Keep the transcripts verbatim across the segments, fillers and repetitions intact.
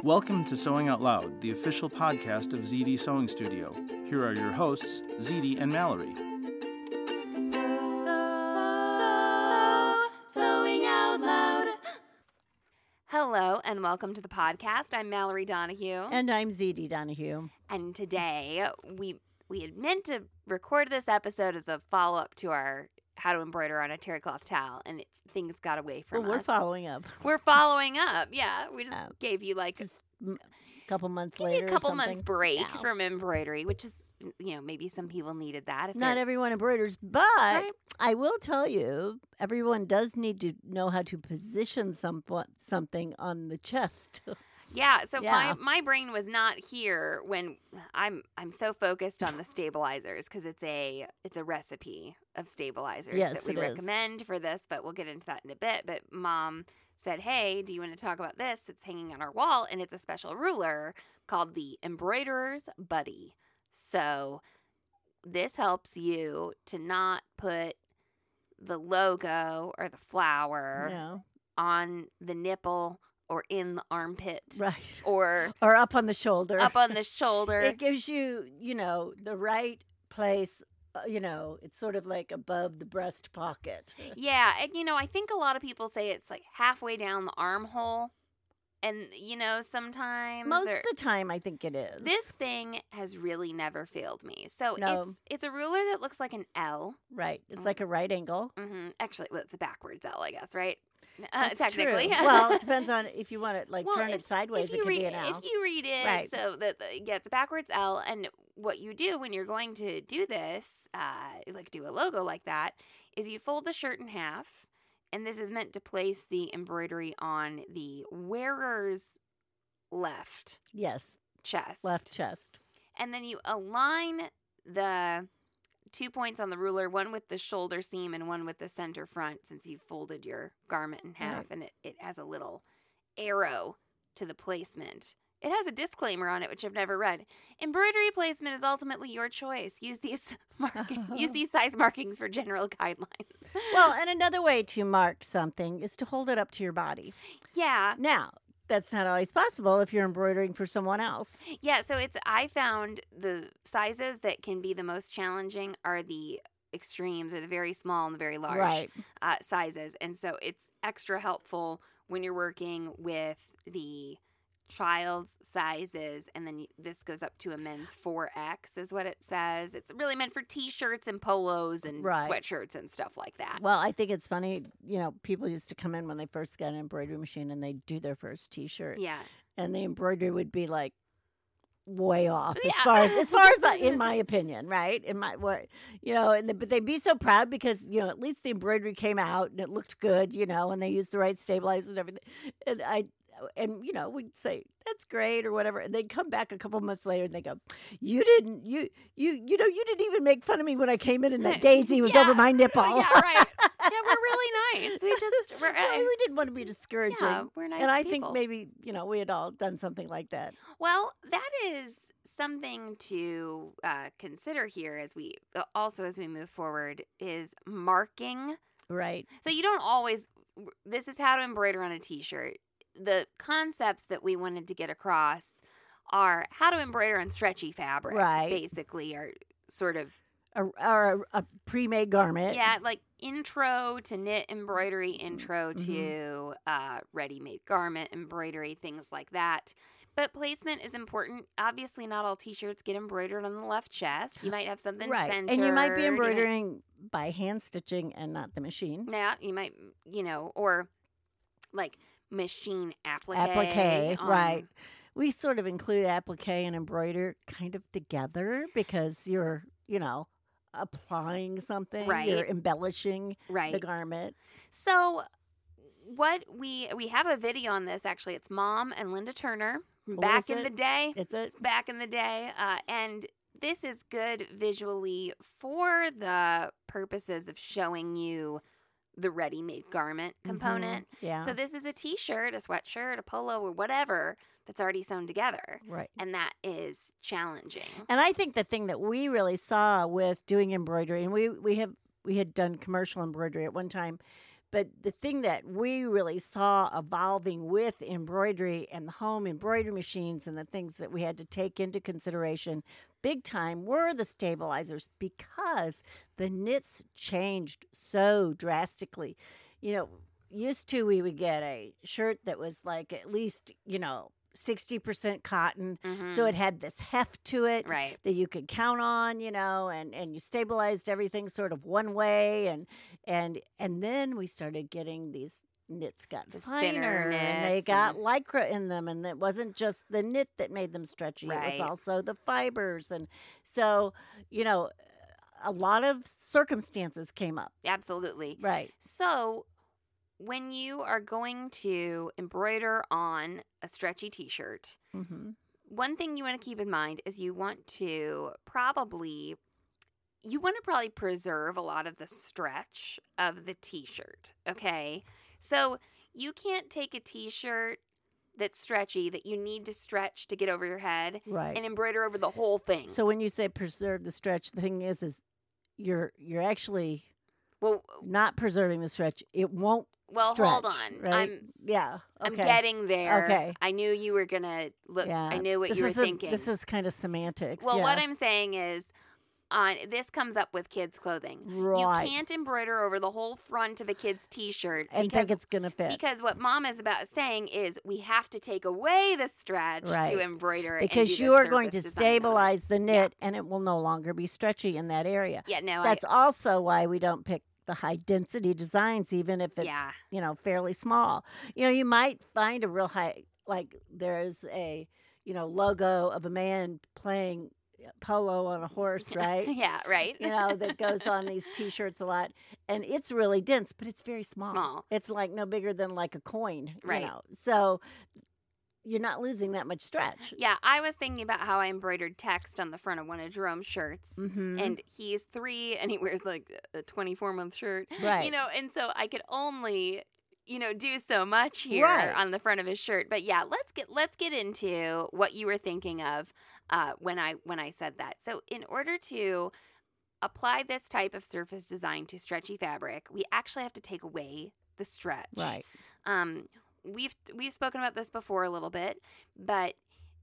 Welcome to Sewing Out Loud, the official podcast of Z D Sewing Studio. Here are your hosts, Z D and Mallory. So, so, so, Sewing Out Loud. Hello and welcome to the podcast. I'm Mallory Donahue. And I'm Z D Donahue. And today we we had meant to record this episode as a follow-up to our How to Embroider on a Terry Cloth Towel, and it, things got away from well, us. We're following up. We're following up, yeah. We just Uh, gave you like Just a couple months give later you a couple or something. months break Yeah. from embroidery, which is, you know, maybe some people needed that. If Not they're- everyone embroiders, but That's right. I will tell you, everyone does need to know how to position some, something on the chest. Yeah, so Yeah. my my brain was not here when I'm I'm so focused on the stabilizers because it's a it's a recipe of stabilizers Yes, that we it is. recommend for this, but we'll get into that in a bit. But Mom said, "Hey, do you want to talk about this? It's hanging on our wall, and it's a special ruler called the Embroiderer's Buddy. So this helps you to not put the logo or the flower No. on the nipple or in the armpit." Right. Or Or up on the shoulder. up on the shoulder. It gives you, you know, the right place. Uh, you know, it's sort of like above the breast pocket. Yeah, and you know, I think a lot of people say it's like halfway down the armhole. And you know, sometimes Most or- of the time, I think it is. this thing has really never failed me. So No. it's it's a ruler that looks like an L. Right. It's like a right angle. hmm Actually, well, it's a backwards L, I guess, right? Uh, That's technically. true. Well, it depends on if you want to like Well, turn if- it sideways. If It you, could read, be an L. if you read it, Right. so that the, yeah, it's a backwards L, and what you do when you're going to do this, uh, like do a logo like that, is you fold the shirt in half, and this is meant to place the embroidery on the wearer's left Yes, chest, left chest. and then you align the two points on the ruler, one with the shoulder seam and one with the center front, since you've folded your garment in half, Right. and it, it has a little arrow to the placement. It has a disclaimer on it, which I've never read. Embroidery placement is ultimately your choice. Use these mark- use these size markings for general guidelines. Well, and another way to mark something is to hold it up to your body. yeah, Now, that's not always possible if you're embroidering for someone else. yeah. So it's I found the sizes that can be the most challenging are the extremes, or the very small and the very large Right. uh, sizes, and so it's extra helpful when you're working with the child's sizes, and then you, this goes up to a men's four X is what it says. It's really meant for t-shirts and polos and Right. sweatshirts and stuff like that. Well, I think it's funny, you know, people used to come in when they first got an embroidery machine and they'd do their first T-shirt. Yeah. And the embroidery would be like way off as Yeah. far as as far as the, in my opinion, right? In my what, you know, and the, but they'd be so proud because, you know, at least the embroidery came out and it looked good, you know, and they used the right stabilizers and everything. And I and you know, we'd say that's great or whatever, and they'd come back a couple months later and they go, "You didn't, you, you, you know, you didn't even make fun of me when I came in and that daisy was Yeah. over my nipple." Yeah, right. Yeah, we're really nice. We just we're, Well, we didn't want to be discouraging. yeah, we're nice and I people. think maybe, you know, we had all done something like that. Well, that is something to uh, consider here as we uh, also as we move forward is marking. Right. So you don't always. This is how to embroider on a T-shirt. The concepts that we wanted to get across are how to embroider on stretchy fabric. Right. Basically, are sort of A, or a, a pre-made garment. yeah, like intro to knit embroidery, intro Mhm. to uh, ready-made garment embroidery, things like that. But placement is important. Obviously, not all T-shirts get embroidered on the left chest. You might have something Right. centered. And you might be you might- embroidering by hand stitching and not the machine. Yeah, you might, you know, or like machine applique. Applique, on- right. We sort of include applique and embroider kind of together because you're, you know, applying something. Right. You're embellishing Right. the garment. So what we we have a video on this, actually. It's Mom and Linda Turner from Oh, back is in it? the day. It's a Back in the day. Uh, and this is good visually for the purposes of showing you the ready-made garment component. Mhm. Yeah. So this is a T-shirt, a sweatshirt, a polo, or whatever that's already sewn together. right. And that is challenging. And I think the thing that we really saw with doing embroidery, and we, we have we had done commercial embroidery at one time, but the thing that we really saw evolving with embroidery and the home embroidery machines and the things that we had to take into consideration big time were the stabilizers, because the knits changed so drastically. You know, used to we would get a shirt that was like at least, you know, sixty percent cotton. Mhm. So it had this heft to it Right. that you could count on, you know, and, and you stabilized everything sort of one way. And, and, and then we started getting these knits got Those thinner finer and they knits got and- lycra in them, and it wasn't just the knit that made them stretchy. It Right. was also the fibers. And so, you know, a lot of circumstances came up. Absolutely. Right. So, when you are going to embroider on a stretchy t-shirt, Mm-hmm. one thing you want to keep in mind is you want to probably you want to probably preserve a lot of the stretch of the t-shirt, okay? So, you can't take a t-shirt that's stretchy that you need to stretch to get over your head Right. and embroider over the whole thing. So when you say preserve the stretch, the thing is, is you're you're actually well, not preserving the stretch. It won't well, stretch. hold on. Right? I'm yeah. I'm Okay. getting there. Okay. I knew you were going to look yeah. I knew what this you were is a- thinking. This is kind of semantics. Well, yeah. what I'm saying is, on this comes up with kids' clothing. Right. You can't embroider over the whole front of a kid's T-shirt and because think it's gonna fit. because what Mom is about saying is we have to take away the stretch Right. to embroider it. and Because do the you are going to surface design on it. stabilize the knit, and it will no longer be stretchy in that area. Yeah, no, That's also why we don't pick the high density designs, even if I, it's yeah, you know fairly small. You know, you might find a real high, like there's a you know logo of a man playing polo on a horse, right? yeah, right. you know, that goes on these T-shirts a lot, and it's really dense, but it's very small. Small. It's like no bigger than like a coin, Right. You know, so you're not losing that much stretch. Yeah, I was thinking about how I embroidered text on the front of one of Jerome's shirts. Mm-hmm. And he's three and he wears like a twenty-four month shirt. Right. You know, and so I could only, you know, do so much here Right. on the front of his shirt. But yeah, let's get let's get into what you were thinking of uh, when I when I said that. So in order to apply this type of surface design to stretchy fabric, we actually have to take away the stretch. Right. Um, we've we've spoken about this before a little bit, but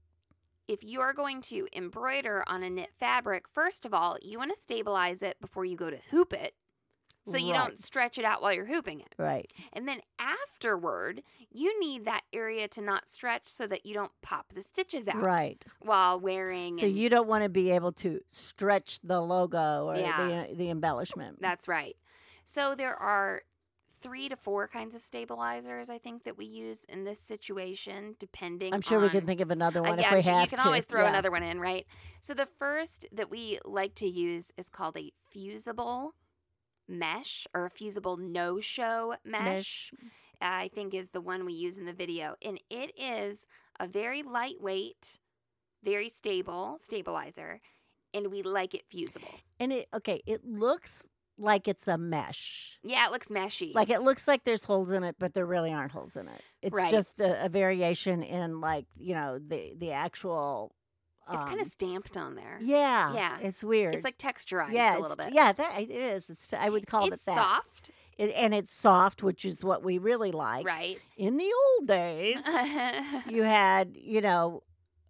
if you're going to embroider on a knit fabric, first of all, you want to stabilize it before you go to hoop it, so you Right. don't stretch it out while you're hooping it. Right. And then afterward, you need that area to not stretch so that you don't pop the stitches out Right. while wearing. So and- you don't want to be able to stretch the logo or Yeah. the the embellishment. That's right. So there are three to four kinds of stabilizers, I think, that we use in this situation, depending I'm sure we on- can think of another Uh, one yeah, if we I'm sure have you can to. always throw Yeah. another one in, right? So the first that we like to use is called a fusible mesh or a fusible no-show mesh. Mesh. I think is the one we use in the video. And it is a very lightweight, very stable stabilizer, and we like it fusible. And it okay, it looks like it's a mesh. Yeah, it looks meshy. Like it looks like there's holes in it, but there really aren't holes in it. It's Right. just a, a variation in like, you know, the the actual it's kind of um, stamped on there. Yeah. Yeah. It's weird. It's like texturized yeah, a little it's- bit. Yeah, that it is. It's I would call it's it that. soft, It, and it's soft, which is what we really like. right? In the old days, you had, you know,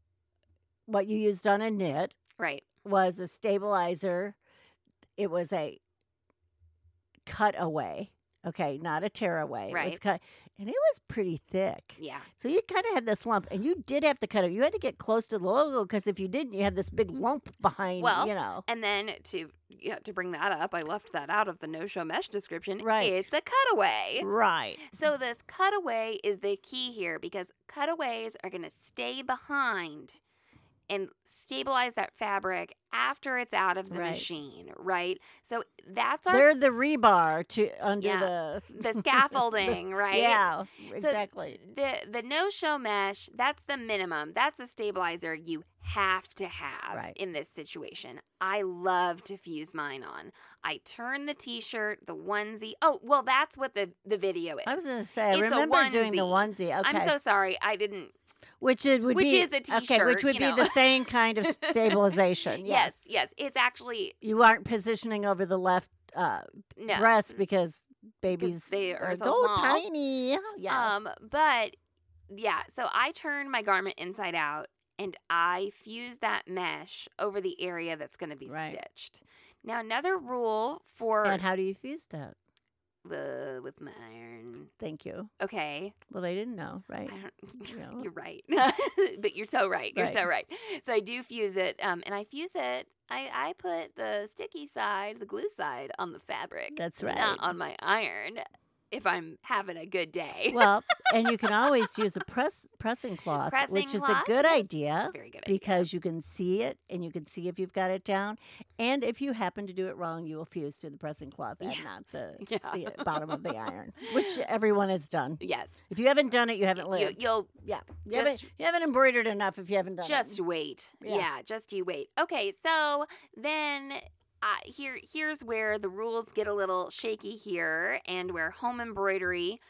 what you used on a knit right. was a stabilizer. It was a cutaway. Okay, not a tearaway. It was Right. cut, and it was pretty thick. Yeah. So you kind of had this lump, and you did have to cut it. You had to get close to the logo because if you didn't, you had this big lump behind. Well, you know, And then to yeah, to bring that up, I left that out of the no-show mesh description. Right. It's a cutaway. right? So this cutaway is the key here because cutaways are going to stay behind and stabilize that fabric after it's out of the Right. machine, right? So that's our They're the rebar to under Yeah, the the scaffolding, right? Yeah, So exactly. The the no-show mesh, that's the minimum. That's the stabilizer you have to have Right. in this situation. I love to fuse mine on. I turn the t-shirt, the onesie. Oh, well, that's what the, the video is. I was going to say, I It's a remember doing the onesie. onesie. Okay, I'm so sorry. I didn't. which it would which be is a okay, t-shirt, which would you be know. the same kind of stabilization. Yes, yes. It's actually You aren't positioning over the left uh, no. breast because babies they are so so small. tiny. Yeah. Um, but yeah, so I turn my garment inside out and I fuse that mesh over the area that's going to be Right. stitched. Now, another rule for And how do you fuse that? uh, with my iron. Thank you. Okay. Well, they didn't know, right? I don't, You know. You're right. But you're so right. You're so right. So I do fuse it. Um, and I fuse it. I, I put the sticky side, the glue side, on the fabric. That's right. Not on my iron if I'm having a good day. Well, and you can always use a press pressing cloth, Pressing which is cloth, a good yes. idea It's a very good idea. because you can see it and you can see if you've got it down. And if you happen to do it wrong, you will fuse to the pressing cloth and Yeah. not the, Yeah. the bottom of the iron, which everyone has done. Yes. If you haven't done it, you haven't You, lived. you'll yeah, you just- haven't, you haven't embroidered enough if you haven't done just it. wait. Yeah. Yeah. just you wait. Okay, so then uh, here here's where the rules get a little shaky here, and where home embroidery,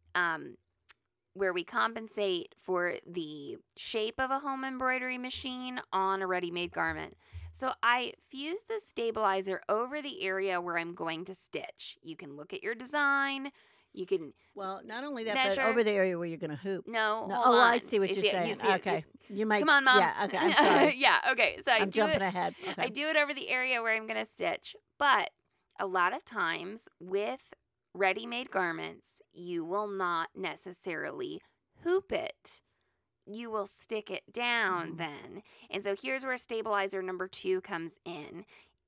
um, where we compensate for the shape of a home embroidery machine on a ready-made garment. So I fuse the stabilizer over the area where I'm going to stitch. You can look at your design. You can Well, not only that, Measure. but over the area where you're going to hoop. no. No, hold oh, I on. see what You you're see it- saying. you see it. Okay, you might. Come on, Mom. Yeah. Okay. I'm sorry. yeah. Okay. So I I'm do jumping it. ahead. Okay. I do it over the area where I'm going to stitch. But a lot of times with ready-made garments, you will not necessarily hoop it. You will stick it down Mhm. then. And so here's where stabilizer number two comes in.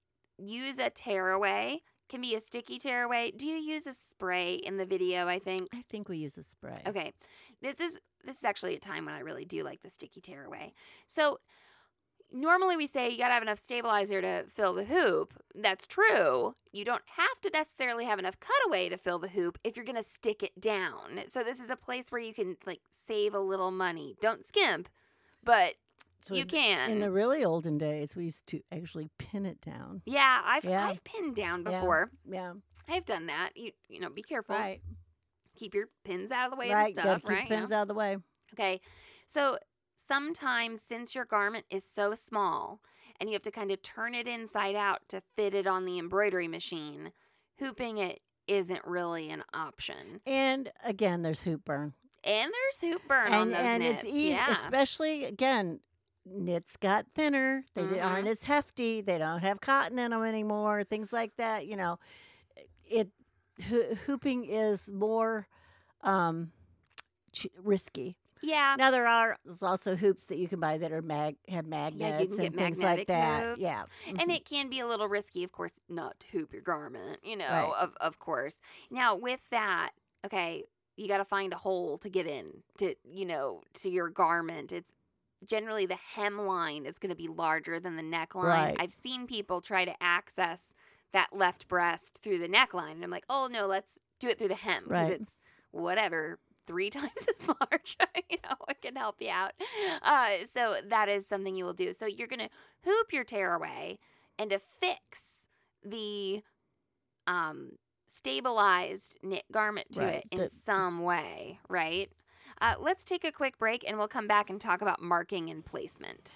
Use a tearaway. Can be a sticky tearaway. Do you use a spray in the video, I think? I think we use a spray. Okay. This is this is actually a time when I really do like the sticky tearaway. So normally we say you got to have enough stabilizer to fill the hoop. That's true. You don't have to necessarily have enough cutaway to fill the hoop if you're going to stick it down. So this is a place where you can like save a little money. Don't skimp, but So you can. In the really olden days, we used to actually pin it down. yeah, I've Yeah. I've pinned down Yeah. before. Yeah. I've done that. You you know, be careful. Right. Keep your pins out of the way Right. and Gotta stuff, keep right? the You pins know? out of the way. Okay. So sometimes since your garment is so small and you have to kind of turn it inside out to fit it on the embroidery machine, hooping it isn't really an option. And again, there's hoop burn. And there's hoop burn on and those and knits. it's easy, Yeah. especially again. Knits got thinner. They Mhm. aren't as hefty. They don't have cotton in them anymore. Things like that. You know, it ho- hooping is more um, ch- risky. Yeah. Now there are there's also hoops that you can buy that are mag have Yeah, magnets you can and get things magnetic like that. hoops. Yeah, And Mhm. it can be a little risky, of course, not to hoop your garment, you know, Right. of, of course. Now, with that, okay, you got to find a hole to get in to, you know, to your garment. It's generally the hemline is going to be larger than the neckline. Right. I've seen people try to access that left breast through the neckline. And I'm like, oh, no, let's do it through the hem because Right. it's whatever. Three times as large, you know, it can help you out. Uh, so that is something you will do. So you're going to hoop your tearaway and affix the um, stabilized knit garment to Right, it in the- some way, right? Uh, let's take a quick break and we'll come back and talk about marking and placement.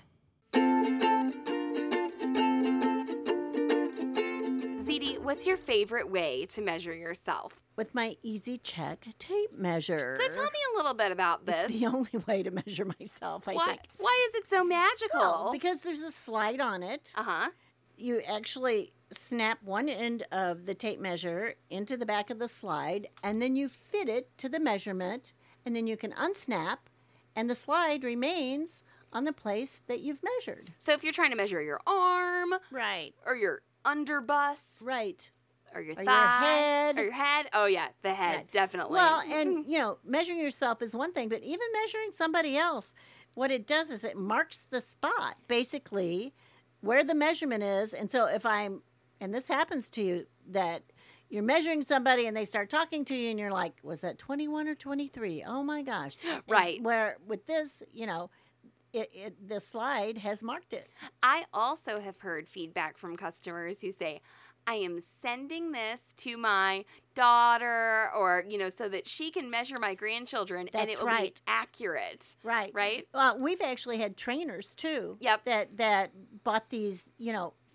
Z D, what's your favorite way to measure yourself? with my Easy Check tape measure. So tell me a little bit about this. It's the only way to measure myself. I why, think. why is it so magical? Well, because there's a slide on it. uh huh. You actually snap one end of the tape measure into the back of the slide, and then you fit it to the measurement, and then you can unsnap, and the slide remains on the place that you've measured. So if you're trying to measure your arm Right. or your underbust Right. or your Or your thigh head. or your head, oh yeah, the head Right. definitely. Well, and you know, measuring yourself is one thing, but even measuring somebody else, what it does is it marks the spot, basically, where the measurement is. And so if I'm, and this happens to you, that you're measuring somebody and they start talking to you and you're like, was that twenty-one or twenty-three? Oh my gosh. And Right. where with this, you know, it, it the slide has marked it. I also have heard feedback from customers who say, I am sending this to my daughter or, you know, so that she can measure my grandchildren and That's it will right. be accurate, Right. right? Well, we've actually had trainers too. Yep. That that bought these, you know,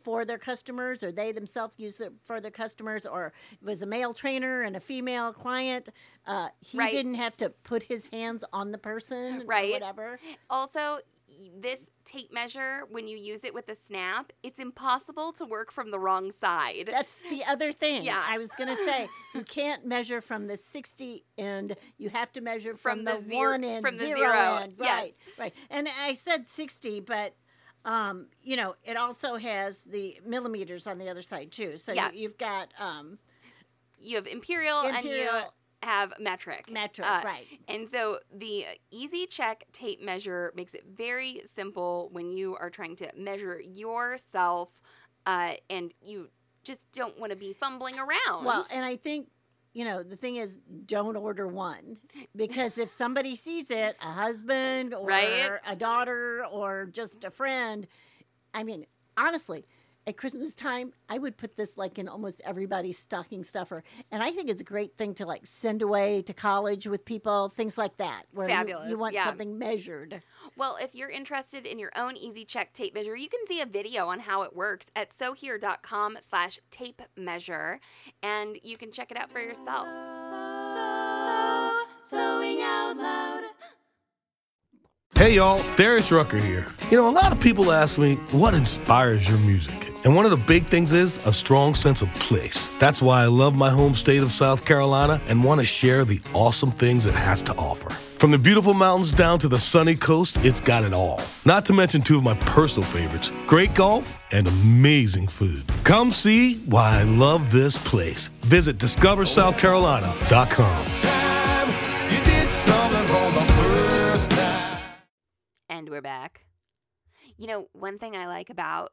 for their customers, or they themselves use it for their customers, or it was a male trainer and a female client, uh, he Right. didn't have to put his hands on the person Right. or whatever. Also, y- this tape measure, when you use it with a snap, it's impossible to work from the wrong side. That's the other thing. Yeah. I was going to say, you can't measure from the sixty end. You have to measure from, From the, the zero- one end, from the zero, zero, end. yes. Right, right. And I said sixty, but, um, you know, it also has the millimeters on the other side, too. So Yeah. you, you've got um, You have imperial, and you imperial, have metric. metric, Uh, right. And so the Easy Check tape measure makes it very simple when you are trying to measure yourself, uh, and you just don't want to be fumbling around. Well, and I think, you know, the thing is, don't order one, because if somebody sees it, a husband or Right. a daughter or just a friend, I mean, honestly, at Christmas time, I would put this like in almost everybody's stocking stuffer. And I think it's a great thing to like send away to college with people, things like that, where you- Fabulous, you, want yeah. something measured. Well, if you're interested in your own Easy Check tape measure, you can see a video on how it works at sewhere.com slash tape measure, and you can check it out for yourself. Sewing out loud. Hey y'all, Darius Rucker here. You know, a lot of people ask me, what inspires your music? And one of the big things is a strong sense of place. That's why I love my home state of South Carolina and want to share the awesome things it has to offer. From the beautiful mountains down to the sunny coast, it's got it all. Not to mention two of my personal favorites, great golf and amazing food. Come see why I love this place. Visit discover south carolina dot com. And we're back. You know, one thing I like about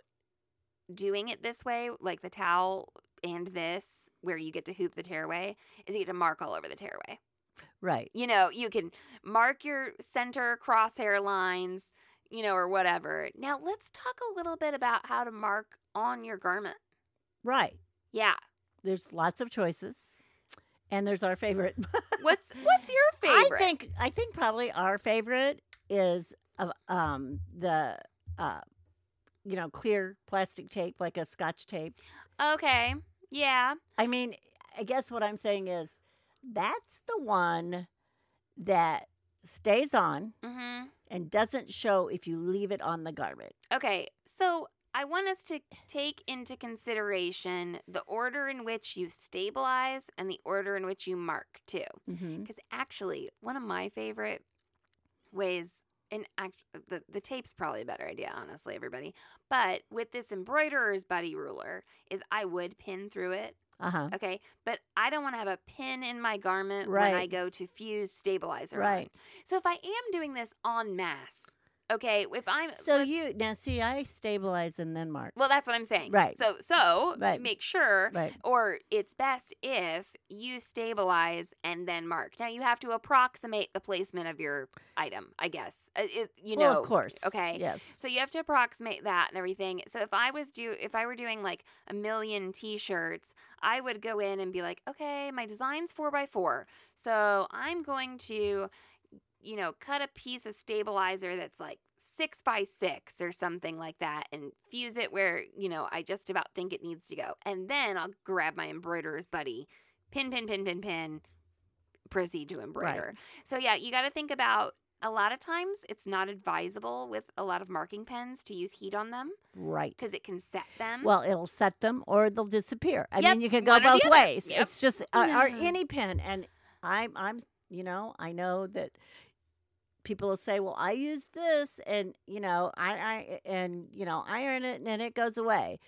doing it this way, like the towel and this, where you get to hoop the tearaway, is you get to mark all over the tearaway. Right. You know, you can mark your center crosshair lines, you know, or whatever. Now, let's talk a little bit about how to mark on your garment. Right. Yeah. There's lots of choices. And there's our favorite. What's what's your favorite? I think I think probably our favorite is of um the uh you know clear plastic tape, like a Scotch tape. Okay. Yeah. I mean, I guess what I'm saying is that's the one that stays on Mm-hmm. and doesn't show if you leave it on the garment. Okay. So I want us to take into consideration the order in which you stabilize and the order in which you mark too. Mm-hmm. Because actually, one of my favorite ways, and act, the, the tape's probably a better idea, honestly, everybody. But with this embroiderer's buddy ruler, is I would pin through it. Uh-huh. Okay. But I don't want to have a pin in my garment Right. when I go to fuse stabilizer. Right. On. So if I am doing this en masse, okay, if I'm. So let's- you now see, I stabilize and then mark. Well, that's what I'm saying. Right. So, so Right. make sure, Right. or it's best if you stabilize and then mark. Now, you have to approximate the placement of your item, I guess. Uh, It, you well, know, of course. Okay. Yes. So you have to approximate that and everything. So if I was do, if I were doing like a million T-shirts, I would go in and be like, okay, my design's four by four, so I'm going to, you know, cut a piece of stabilizer that's like six by six or something like that and fuse it where, you know, I just about think it needs to go. And then I'll grab my embroiderer's buddy, pin, pin, pin, pin, pin, proceed to embroider. So yeah, you got to think about, a lot of times it's not advisable with a lot of marking pens to use heat on them Right. because it can set them. Well, it'll set them or they'll disappear. I Yep, mean, you can go one or both the other. ways. Yep. It's just uh, or Yeah. any pen, and I'm I'm you know I know that people will say, well, I use this, and you know I I and you know iron it and then it goes away.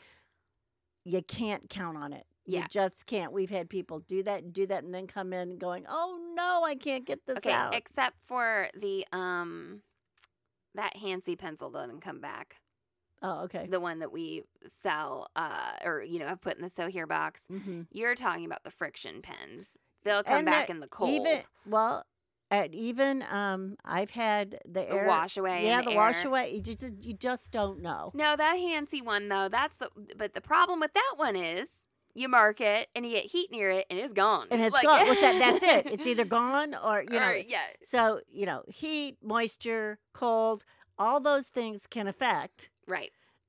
You can't count on it. Yeah. You just can't. We've had people do that and do that and then come in going, oh no, I can't get this okay, out. except for the um that Hansi pencil doesn't come back. oh, okay. The one that we sell uh or you know have put in the So Here box. Mm-hmm. You're talking about the friction pens. They'll come And back they're in the cold. Even well, at even um, I've had the, the air wash away. Yeah, and the air. wash away. You just you just don't know. No, that Hansi one though, that's the but the problem with that one is you mark it and you get heat near it and it's gone. And it's Like- gone. What's that? That's it. It's either gone or you know. Or, yeah. So you know, heat, moisture, cold, all those things can affect Right.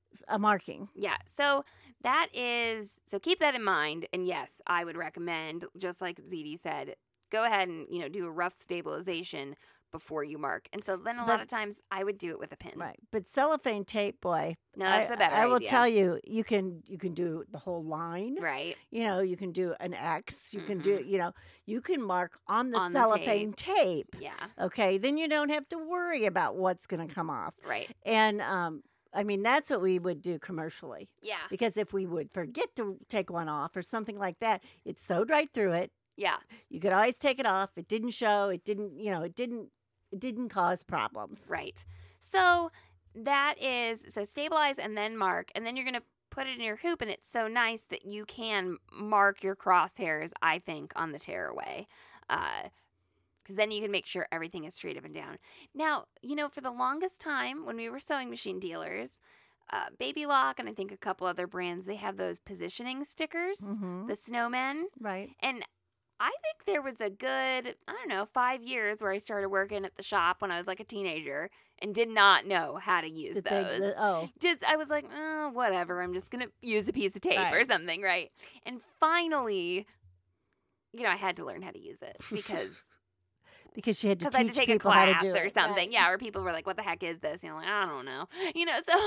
a marking. Yeah. So that is, so keep that in mind. And yes, I would recommend, just like Z D said, go ahead and, you know, do a rough stabilization before you mark. And so then a But- lot of times I would do it with a pin. Right. But cellophane tape, boy. No, that's I, a better I will idea. tell you, you can you can do the whole line. Right. You know, you can do an X. You can do, you know, you can mark on the On the cellophane tape. Yeah. Okay. Then you don't have to worry about what's going to come off. Right. And um, I mean, that's what we would do commercially. Yeah. Because if we would forget to take one off or something like that, it sewed right through it. Yeah. You could always take it off. It didn't show. It didn't, you know, it didn't, it didn't cause problems. Right. So that is, so stabilize and then mark, and then you're going to put it in your hoop, and it's so nice that you can mark your crosshairs, I think, on the tearaway. Uh, because then you can make sure everything is straight up and down. Now, you know, for the longest time when we were sewing machine dealers, uh, Baby Lock and I think a couple other brands, they have those positioning stickers, Mhm. the snowmen. Right. And I think there was a good, I don't know, five years where I started working at the shop when I was like a teenager and did not know how to use The things those. that- oh, Just, I was like, oh, whatever. I'm just going to use a piece of tape or Right. something, right? And finally, you know, I had to learn how to use it because because she had to because I had teach to take a people how to class do or it. something. Right. Yeah, where people were like, what the heck is this? You know, like, I don't know. You know, so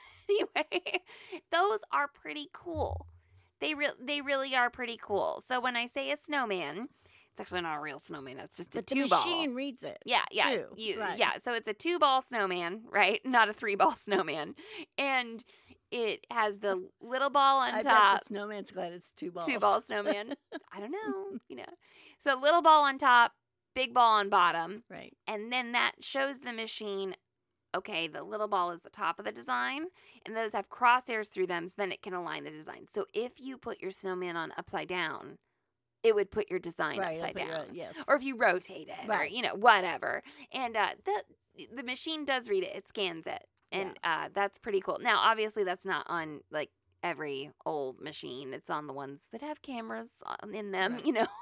anyway, those are pretty cool. They, re- they really are pretty cool. So when I say a snowman, it's actually not a real snowman. It's just a But the two ball. machine reads it. Yeah, yeah, too, you, right. yeah. So it's a two ball snowman, right? Not a three ball snowman, and it has the little ball on I top. bet the snowman's glad it's two balls. Two ball snowman. I don't know, you know. So little ball on top, big ball on bottom, Right. and then that shows the machine. Okay, the little ball is the top of the design, and those have crosshairs through them, so then it can align the design. So if you put your snowman on upside down, it would put your design Right. upside I'll put down. your- yes. Or if you rotate it, or Right. you know, whatever. And uh, the the machine does read it; it scans it, and uh, that's pretty cool. Now, obviously, that's not on like every old machine. It's on the ones that have cameras on- in them, Right. you know.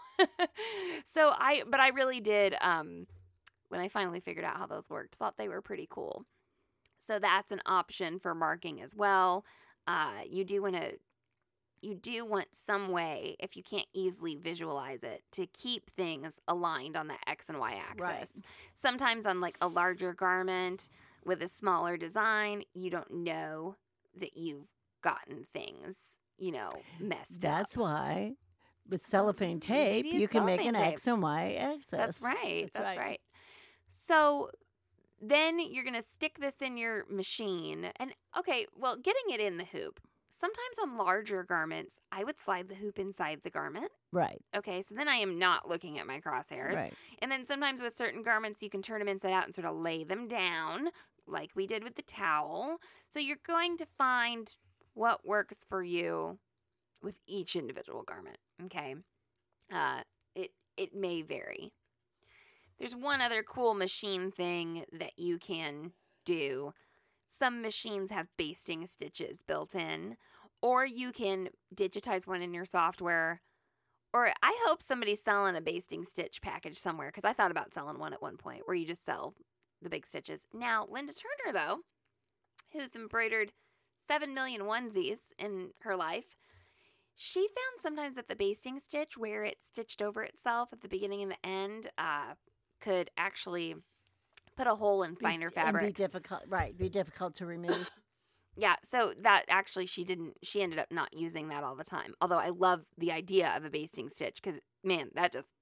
So I, but I really did. Um, when I finally figured out how those worked, thought they were pretty cool. So that's an option for marking as well. Uh, you do want to. You do want some way, if you can't easily visualize it, to keep things aligned on the X and Y axis. Right. Sometimes on like a larger garment with a smaller design, you don't know that you've gotten things, you know, messed That's up. why with cellophane Z D tape, is you can make cellophane an tape. X and Y axis. That's right. That's, That's right. right. So then you're going to stick this in your machine. And okay, well, getting it in the hoop. Sometimes on larger garments, I would slide the hoop inside the garment. Right. Okay, so then I am not looking at my crosshairs. Right. And then sometimes with certain garments, you can turn them inside out and sort of lay them down, like we did with the towel. So you're going to find what works for you with each individual garment. Okay, uh, it it may vary. There's one other cool machine thing that you can do. Some machines have basting stitches built in, or you can digitize one in your software. Or I hope somebody's selling a basting stitch package somewhere, because I thought about selling one at one point where you just sell the big stitches. Now, Linda Turner, though, who's embroidered seven million onesies in her life, she found sometimes that the basting stitch, where it stitched over itself at the beginning and the end, uh, could actually put a hole in finer be, fabrics. And be difficult. Right. Be difficult to remove. Yeah, so that actually she didn't, she ended up not using that all the time. Although I love the idea of a basting stitch because, man, that just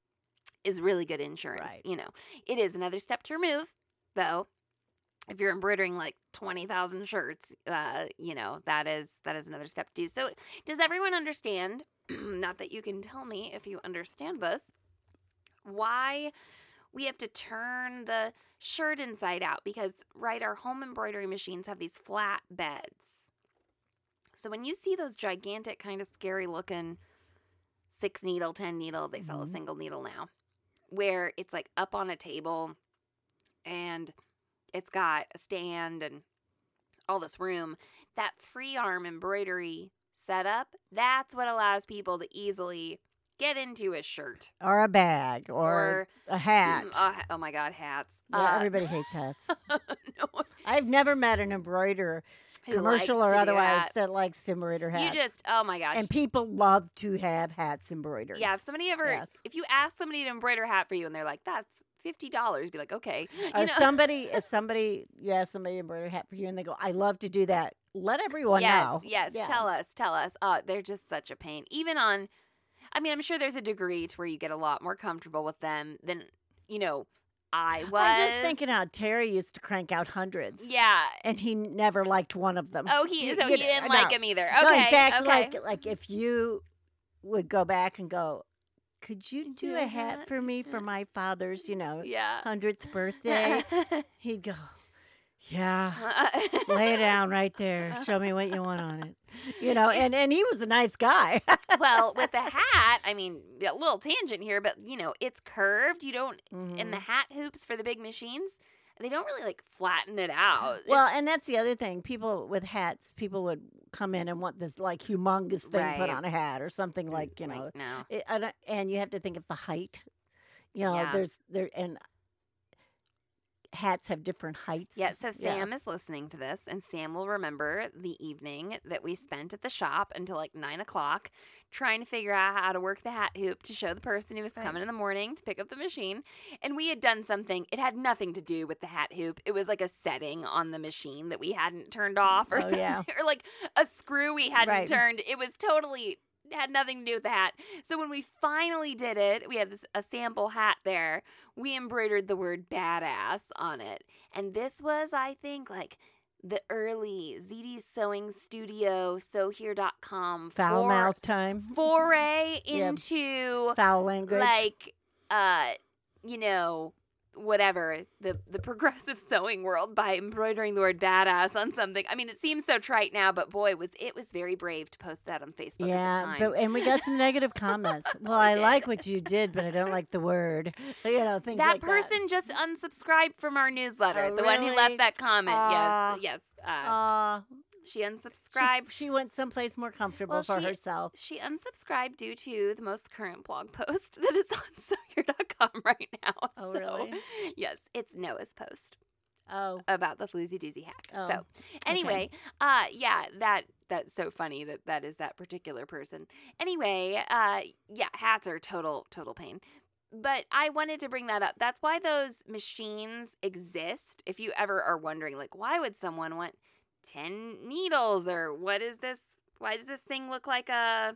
is really good insurance. Right. You know, it is another step to remove, though. If you're embroidering like twenty thousand shirts, uh, you know, that is that is another step to do. So does everyone understand, not that you can tell me if you understand this, why we have to turn the shirt inside out? Because, right, our home embroidery machines have these flat beds. So when you see those gigantic, kind of scary looking six needle, ten needle, they sell Mhm. a single needle now, where it's like up on a table and it's got a stand and all this room, that free arm embroidery setup, that's what allows people to easily get into a shirt. Or a bag. Or, Or a hat. Uh, oh my God, hats. yeah, Uh, everybody hates hats. no. I've never met an embroiderer Who commercial likes or to do otherwise, that. that likes to embroider hats. You just, oh my gosh. and people love to have hats embroidered. Yeah, if somebody ever, Yes. if you ask somebody to embroider a hat for you and they're like, that's fifty dollars, be like, okay. You Or know? somebody, if somebody, you ask somebody to embroider a hat for you and they go, I love to do that, let everyone yes, know. Yes, Yeah. tell us, tell us. Uh, they're just such a pain. Even on, I mean, I'm sure there's a degree to where you get a lot more comfortable with them than, you know, I was. I'm just thinking how Terry used to crank out hundreds. Yeah. And he never liked one of them. Oh, he You- so you he know, didn't no. like him either. Okay. No, in fact, okay. like like if you would go back and go, could you do, Do a a hat hat? for me for my father's, you know, yeah. hundredth birthday? He'd go, yeah, lay it down right there. Show me what you want on it. You know, and, and he was a nice guy. Well, with the hat, I mean, a little tangent here, but you know, it's curved. You don't, Mhm. and the hat hoops for the big machines, they don't really like flatten it out. Well, It's- and that's the other thing. People with hats, people would come in and want this like humongous thing put Right. on a hat or something like, you know, like, no. it, I don't- and you have to think of the height. You know, Yeah. there's there and hats have different heights. Yeah, so Sam is listening to this, and Sam will remember the evening that we spent at the shop until like nine o'clock trying to figure out how to work the hat hoop to show the person who was Right. coming in the morning to pick up the machine. And we had done something, it had nothing to do with the hat hoop. It was like a setting on the machine that we hadn't turned off or Oh, something, yeah. or like a screw we hadn't Right. turned. It was totally had nothing to do with the hat. So when we finally did it, we had this, a sample hat there. We embroidered the word badass on it. And this was, I think, like the early Z D Sewing Studio, sew here dot com Foul for- mouth time. foray Yeah. into Foul language. like uh you know whatever the the progressive sewing world by embroidering the word badass on something. I mean, it seems so trite now, but boy, was it was very brave to post that on Facebook at the yeah, time. but and we got some negative comments. Well, I like what you did, but I don't like the word. You know, things that like person just unsubscribed from our newsletter. Oh, the one who really? left that comment. Aw. yes, yes. Uh, that. Aw, she she, unsubscribed. she went someplace more comfortable Well, for she- herself. She unsubscribed due to the most current blog post that is on sew here dot com right now. Oh, so, really? Yes, it's Noah's post Oh, about the floozy doozy hack. Oh, So, anyway, uh, yeah, that that's so funny that that is that particular person. Anyway, uh, yeah, hats are total total pain. But I wanted to bring that up. That's why those machines exist. If you ever are wondering, like, why would someone want ten needles, or what is this? Why does this thing look like a,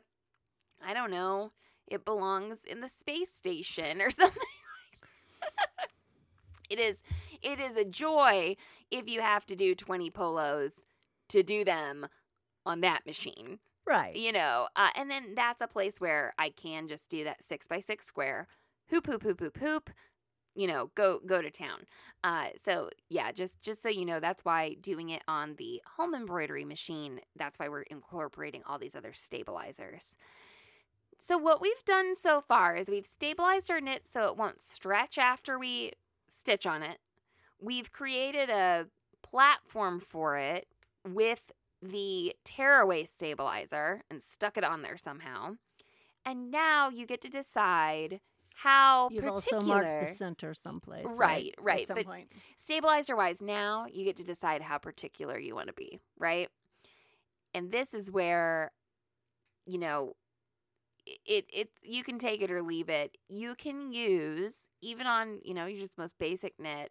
I don't know, it belongs in the space station or something like that. It is, it is a joy if you have to do twenty polos to do them on that machine, right. you know. Uh, and then that's a place where I can just do that six by six square, hoop, hoop, hoop, hoop, hoop, you know, go go to town. Uh, so yeah, just just so you know, that's why doing it on the home embroidery machine, that's why we're incorporating all these other stabilizers. So what we've done so far is we've stabilized our knit so it won't stretch after we stitch on it. We've created a platform for it with the tearaway stabilizer and stuck it on there somehow. And now you get to decide how You've particular. also marked the center someplace. Right, right, At some but- point. Stabilizer wise, now you get to decide how particular you want to be, right? And this is where, you know, it it you can take it or leave it. You can use, even on, you know, your just most basic knit,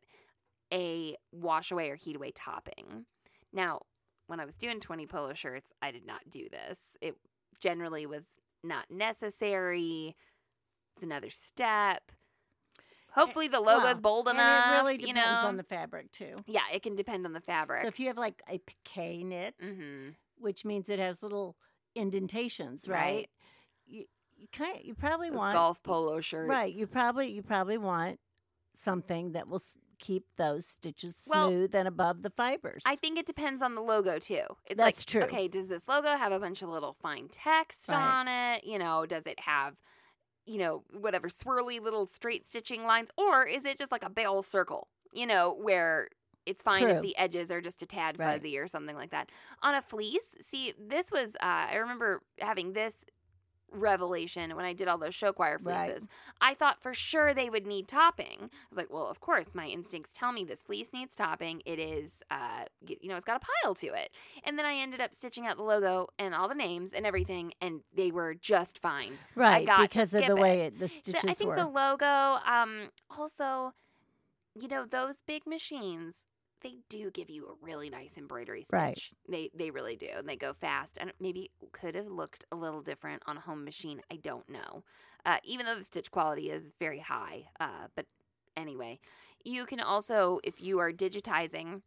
a wash away or heat away topping. Now, when I was doing twenty polo shirts, I did not do this. It generally was not necessary. It's another step. Hopefully the logo's Well, bold and enough, it really you depends know. on the fabric too. Yeah, it can depend on the fabric. So if you have like a piqué knit, mm-hmm. which means it has little indentations, right? Right. You you kind you probably Those want golf polo shirts. right. You probably you probably want something that will s- keep those stitches Well, smooth and above the fibers. I think it depends on the logo too. It's That's like, true. okay, does this logo have a bunch of little fine text Right. on it? You know, does it have, you know, whatever swirly little straight stitching lines? Or is it just like a big old circle, you know, where it's fine if True. the edges are just a tad Right. fuzzy or something like that. On a fleece, see, this was, uh, I remember having this revelation when I did all those show choir Right. fleeces. I thought for sure they would need topping. I was like, well, of course, my instincts tell me this fleece needs topping. It is, uh, you know, it's got a pile to it. And then I ended up stitching out the logo and all the names and everything, and they were just fine. Right, I got to because of skip the it. way it, the The- stitches I think were. the logo, um, also, you know, those big machines, they do give you a really nice embroidery stitch. Right. They they really do, and they go fast. And maybe it could have looked a little different on a home machine. I don't know. Uh, even though the stitch quality is very high. Uh, but anyway, you can also, if you are digitizing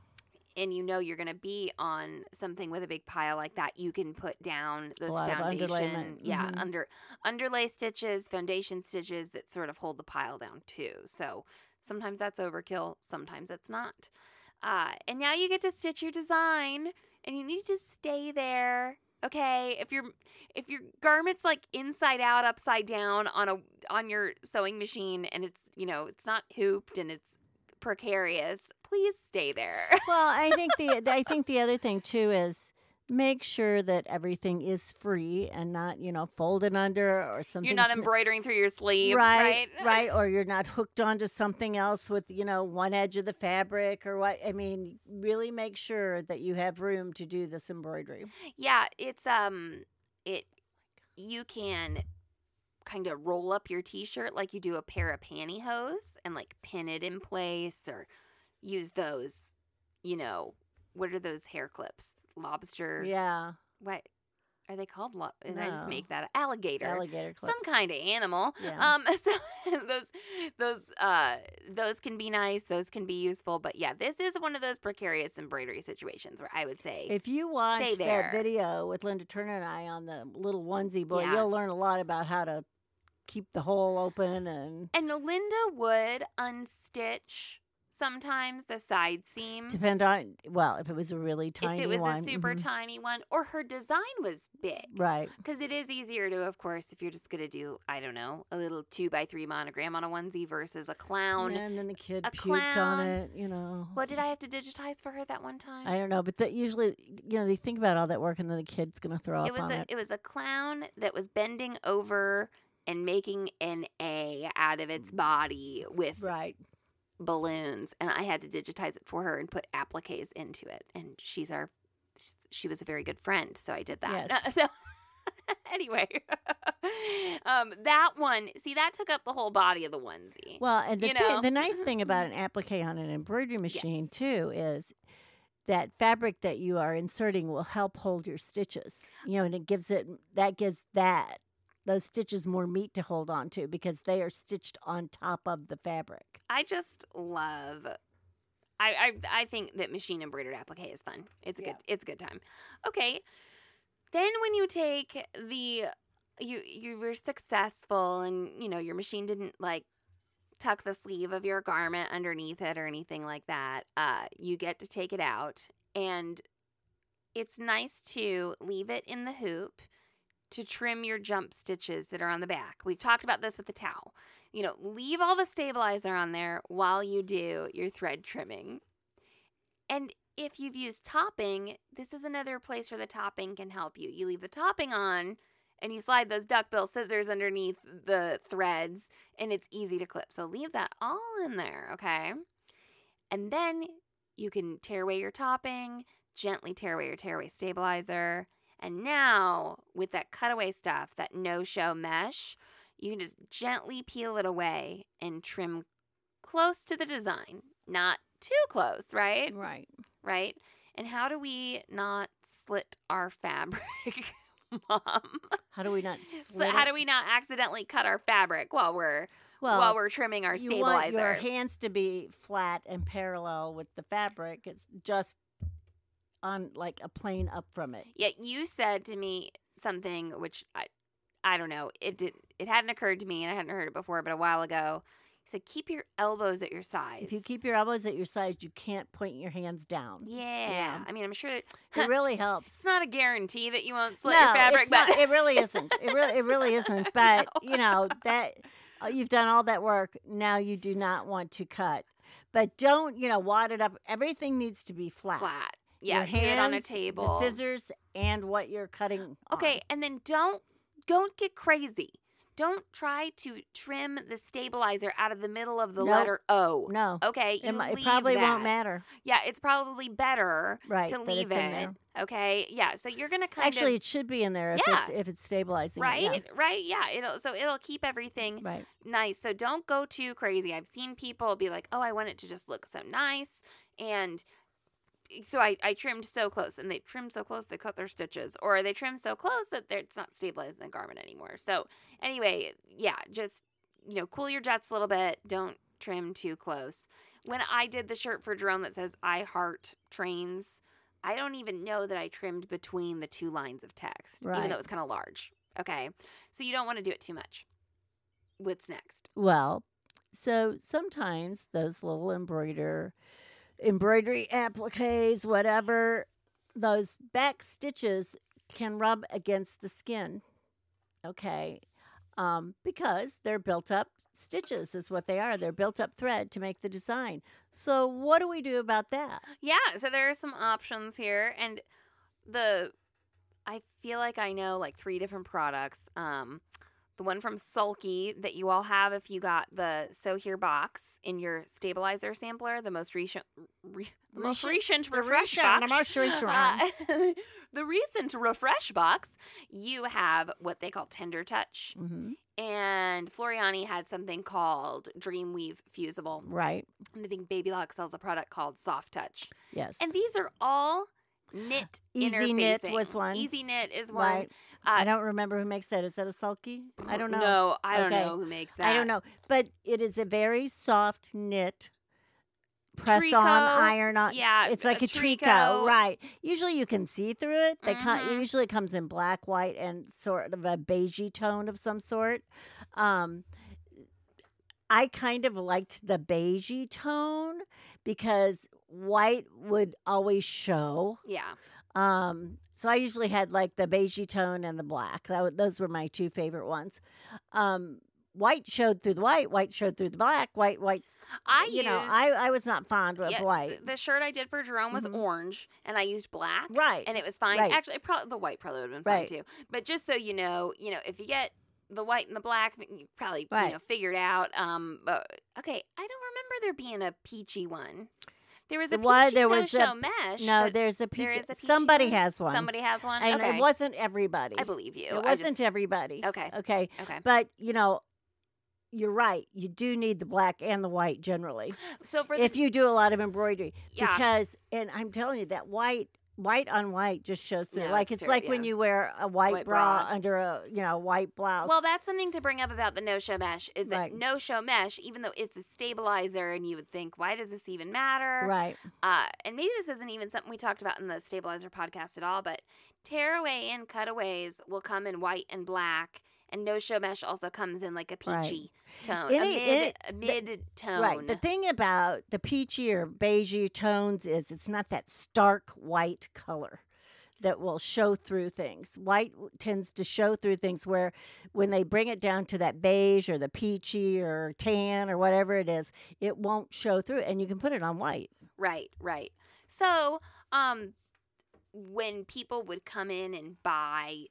and you know you're going to be on something with a big pile like that, you can put down those lot of foundation, underlayment. yeah, Mhm. under underlay stitches, foundation stitches that sort of hold the pile down too. So sometimes that's overkill, sometimes it's not. Uh, and now you get to stitch your design, and you need to stay there. Okay, if your if your garment's like inside out, upside down on a on your sewing machine, and it's you know it's not hooped and it's precarious, please stay there. Well, I think the I think the other thing too is make sure that everything is free and not, you know, folded under or something. You're not embroidering through your sleeve, right, right? right, or you're not hooked onto something else with, you know, one edge of the fabric or what. I mean, really make sure that you have room to do this embroidery. Yeah, it's um, it you can kind of roll up your t-shirt like you do a pair of pantyhose and like pin it in place, or use those, you know, what are those hair clips? Lobster. Yeah, What are they called? Lo- Did I just No. make that? Alligator. alligator clips. Some kind of animal. Yeah. Um, so those, those, uh, those can be nice. Those can be useful. But yeah, this is one of those precarious embroidery situations where I would say, If you watch there. that video with Linda Turner and I on the little onesie boy, Yeah. you'll learn a lot about how to keep the hole open and and Linda would unstitch sometimes the side seam. depend on, well, if it was a really tiny if it was one. a super mhm, tiny one, or her design was big. right. Because it is easier to, of course, if you're just going to do, I don't know, a little two by three monogram on a onesie versus a clown. Yeah, and then the kid a puked clown. on it, you know. What did I have to digitize for her that one time? I don't know, but that usually, you know, they think about all that work and then the kid's going to throw it up was on a it. it was a clown that was bending over and making an A out of its body with Right. balloons, and I had to digitize it for her and put appliques into it. And she's our she was a very good friend, so I did that. Yes. So anyway, um, that one, see, that took up the whole body of the onesie. Well, and the, You thi- know? the nice thing about an applique on an embroidery machine, Yes. too, is that fabric that you are inserting will help hold your stitches. You know, and it gives it, that gives that, those stitches more meat to hold on to because they are stitched on top of the fabric. I just love. I, I I think that machine embroidered applique is fun. It's a Yeah. good it's a good time. Okay, then when you take the you you were successful and you know your machine didn't like tuck the sleeve of your garment underneath it or anything like that. Uh, you get to take it out, and it's nice to leave it in the hoop to trim your jump stitches that are on the back. We've talked about this with the towel. You know, leave all the stabilizer on there while you do your thread trimming. And if you've used topping, this is another place where the topping can help you. You leave the topping on and you slide those duckbill scissors underneath the threads and it's easy to clip. So leave that all in there, okay? And then you can tear away your topping, gently tear away your tear away stabilizer. And now with that cutaway stuff, that no-show mesh, you can just gently peel it away and trim close to the design. Not too close, right? Right. Right? And how do we not slit our fabric, Mom? How do we not So slit how it? do we not accidentally cut our fabric while we're well, while we're trimming our you want your stabilizer? hands to be flat and parallel with the fabric. It's just on like a plane up from it. Yet you said to me something which I I don't know. It did it hadn't occurred to me and I hadn't heard it before, but a while ago. You said keep your elbows at your sides. If you keep your elbows at your sides, you can't point your hands down. Yeah. Yeah. I mean, I'm sure that It really helps. it's not a guarantee that you won't slit no, your fabric, it's but not, it really isn't. It really, it really isn't. But you know that uh, you've done all that work. Now you do not want to cut, but don't you know wad it up. Everything needs to be flat. flat. Yeah, Your do it on a hands, table. The scissors and what you're cutting. Okay, on. and then don't don't get crazy. Don't try to trim the stabilizer out of the middle of the Nope. letter O. No. Okay, you It, mi- it leave probably that. won't matter. Yeah, it's probably better Right, to that leave it's in it. there. Okay, yeah. So you're gonna kind Actually, of it should be in there if Yeah. it's if it's stabilizing. it, right, yeah. right, yeah. It'll so it'll keep everything Right. nice. So don't go too crazy. I've seen people be like, "Oh, I want it to just look so nice," and so I, I trimmed so close, and they trimmed so close they cut their stitches, or they trimmed so close that they're, it's not stabilizing the garment anymore. So anyway, yeah, just you know, cool your jets a little bit. Don't trim too close. When I did the shirt for Jerome that says "I heart trains," I don't even know that I trimmed between the two lines of text, Right. even though it was kind of large. Okay, so you don't want to do it too much. What's next? Well, so sometimes those little embroider embroidery appliques, whatever, those back stitches can rub against the skin. Okay. Um, because they're built up stitches is what they are. They're built up thread to make the design. So what do we do about that? Yeah, so there are some options here, and the I feel like I know like three different products. Um, the one from Sulky that you all have if you got the Sew Here box in your stabilizer sampler, the most recent, re, the most recent the refresh recent, the box. most recent. Uh, the recent refresh box, you have what they call Tender Touch, Mm-hmm. and Floriani had something called Dreamweave Fusible, Right. and I think Baby Lock sells a product called Soft Touch. Yes. And these are all knit Easy Knit interfacing. was one. Easy Knit is one. Right. Uh, I don't remember who makes that. Is that a Sulky? I don't know. No, I don't Okay. know who makes that. I don't know. But it is a very soft knit. Press Tricot, on, iron on. yeah, It's like a a tricot. tricot. Right. Usually you can see through it. They co- Mhm. usually it comes in black, white, and sort of a beigey tone of some sort. Um, I kind of liked the beigey tone because white would always show. Yeah. Um, so I usually had like the beigey tone and the black. That, wa- those were my two favorite ones. Um, white showed through the white. White showed through the black. White, white. I you used, know, I, I was not fond of yeah, white. th- the shirt I did for Jerome was Mhm. orange, and I used black. Right. And it was fine. Right. Actually, it probably the white probably would have been Right. fine too. But just so you know, you know, if you get the white and the black, you probably Right. you know figured out. Um, but okay, I don't remember there being a peachy one. There was a The one- peachy there no was a- show mesh. no, but there's a there peach. is a peachy Somebody one? has one. Somebody has one. And okay, it wasn't everybody. I believe you. It I wasn't just- everybody. Okay. Okay. okay. But, you know, you're right. You do need the black and the white generally. So for the If you do a lot of embroidery. Yeah. Because, and I'm telling you, that white, white on white just shows through. No, like, it's it's like when true, yeah. you wear a white, White bra, bra. under a, you know, white blouse. Well, that's something to bring up about the no-show mesh is that Right. no-show mesh, even though it's a stabilizer, and you would think, why does this even matter? right. Uh, and maybe this isn't even something we talked about in the stabilizer podcast at all, but tearaway and cutaways will come in white and black, and no-show mesh also comes in like a Right. peachy tone, Any- a mid, any- a mid tone. Right. The thing about the peachy or beigey tones is it's not that stark white color that will show through things. White w- tends to show through things where when they bring it down to that beige or the peachy or tan or whatever it is, it won't show through and you can put it on white. Right, right. So, um, when people would come in and buy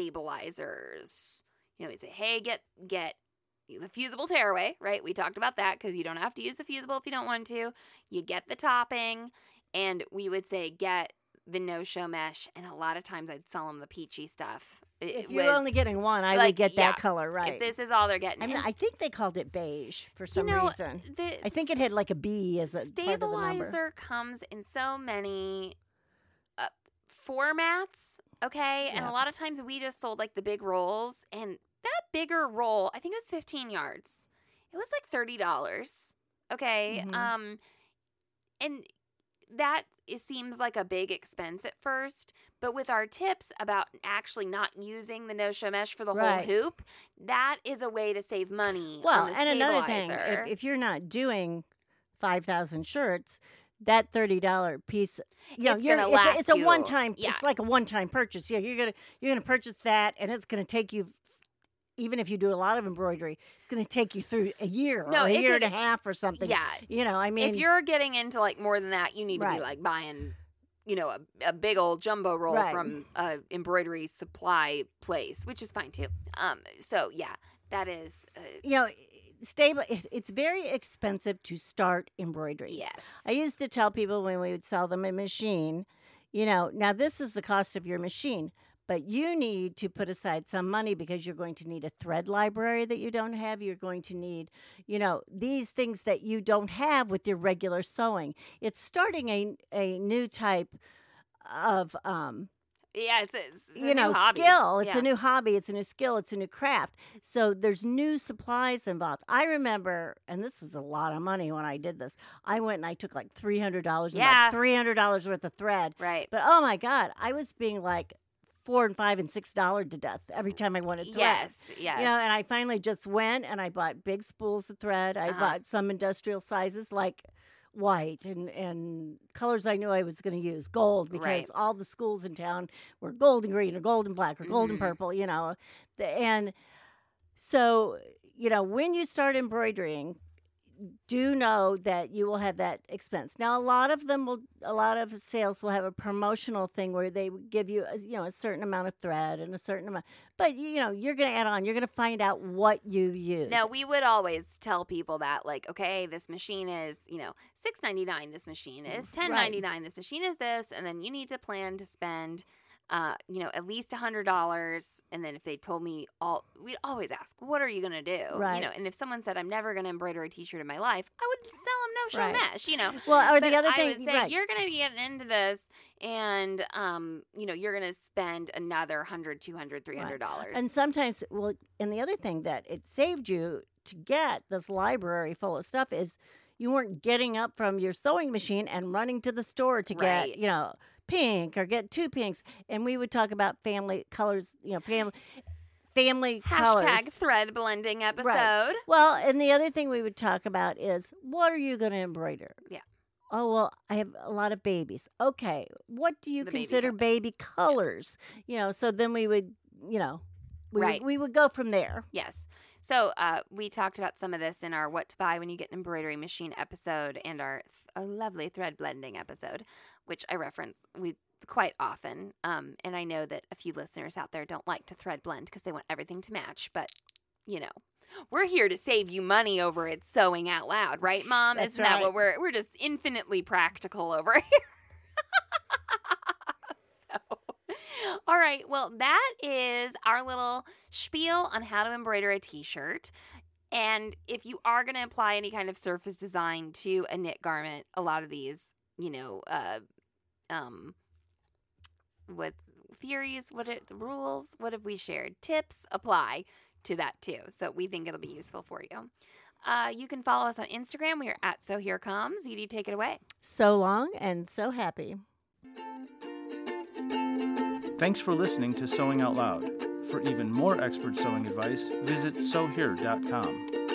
stabilizers, you know, we'd say, "Hey, get get the fusible tearaway," right? We talked about that because you don't have to use the fusible if you don't want to. You get the topping, and we would say, "Get the no-show mesh," and a lot of times I'd sell them the peachy stuff. It, If it you're was, only getting one, I like, would get yeah, that color, right. if this is all they're getting. I mean, And, I think they called it beige for you some know, reason. the I think it had like a B as a part of the number. stabilizer comes in so many uh, formats, okay? And Yeah. a lot of times we just sold like the big rolls, and that bigger roll, I think it was fifteen yards. It was like thirty dollars, okay? Mhm. Um, and that it seems like a big expense at first, but with our tips about actually not using the no-show mesh for the Right. whole hoop, that is a way to save money Well, on the and another thing, stabilizer. if, if you're not doing five thousand shirts, that thirty dollar piece, you know, It's you're, gonna it's, a, last it's a you- one time. yeah. It's like a one time purchase. Yeah, you're gonna you're gonna purchase that, and it's gonna take you. Even if you do a lot of embroidery, it's going to take you through a year No, or a it year could- and a half or something. yeah, You know, I mean, if you're getting into like more than that, you need to Right. be like buying you know, a, a big old jumbo roll Right. from a embroidery supply place, which is fine too. Um, so yeah, that is, uh, You know, stable. It's it's very expensive to start embroidery. yes. I used to tell people when we would sell them a machine, you know, now this is the cost of your machine, but you need to put aside some money because you're going to need a thread library that you don't have. You're going to need, you know, these things that you don't have with your regular sewing. It's starting a a new type of um Yeah, it's, a- it's a you know new hobby. skill. It's Yeah. a new hobby. It's a new skill. It's a new craft. So there's new supplies involved. I remember, and this was a lot of money when I did this. I went and I took like three hundred dollars and Yeah. about three hundred dollars worth of thread. Right. But oh my God, I was being like four and five and six dollars to death every time I wanted thread. Yes, yes. You know, and I finally just went and I bought big spools of thread. I Uh-huh. bought some industrial sizes like white and, and colors I knew I was going to use, gold, because Right. all the schools in town were gold and green or gold and black or gold and Mhm. purple, you know. The- And so, you know, when you start embroidering, do know that you will have that expense. Now, a lot of them will, a lot of sales will have a promotional thing where they would give you, a, you know, a certain amount of thread and a certain amount. But you know, you're going to add on. You're going to find out what you use. No, we would always tell people that, like, okay, this machine is, you know, six ninety nine. This machine is ten ninety nine. This machine is this, and then you need to plan to spend, uh, you know, at least a hundred dollars. And then if they told me all, we always ask, what are you gonna do? Right. You know, and if someone said, I'm never gonna embroider a T-shirt in my life, I would sell them no show Right. mesh. You know. Well, or But the other I thing, would say right. you're gonna be getting into this, and um, you know, you're gonna spend another hundred, two hundred, three hundred dollars. And sometimes, well, and the other thing that it saved you to get this library full of stuff is you weren't getting up from your sewing machine and running to the store to Right. get, you know, pink or get two pinks. And we would talk about family colors, you know, family family colors. Hashtag thread blending episode. Right. Well, and the other thing we would talk about is what are you going to embroider? Yeah. Oh, well, I have a lot of babies. Okay. What do you The baby consider colors. baby colors? You know, so then we would, you know, we, Right. would, we would go from there. Yes. So uh, we talked about some of this in our What to Buy When You Get an Embroidery Machine episode and our th- a lovely thread blending episode, which I reference we quite often. Um, and I know that a few listeners out there don't like to thread blend because they want everything to match. But, you know, we're here to save you money over at Sewing Out Loud, right, Mom? That's Isn't that right. what we're we're just infinitely practical over here? So, all right. Well, that is our little spiel on how to embroider a t-shirt. And if you are going to apply any kind of surface design to a knit garment, a lot of these, you know, uh, um, with theories, what it, rules, what have we shared? Tips apply to that too. So we think it'll be useful for you. Uh, you can follow us on Instagram. We are at So Here Comes. Edie, take it away. So long and so happy. Thanks for listening to Sewing Out Loud. For even more expert sewing advice, visit sew here dot com.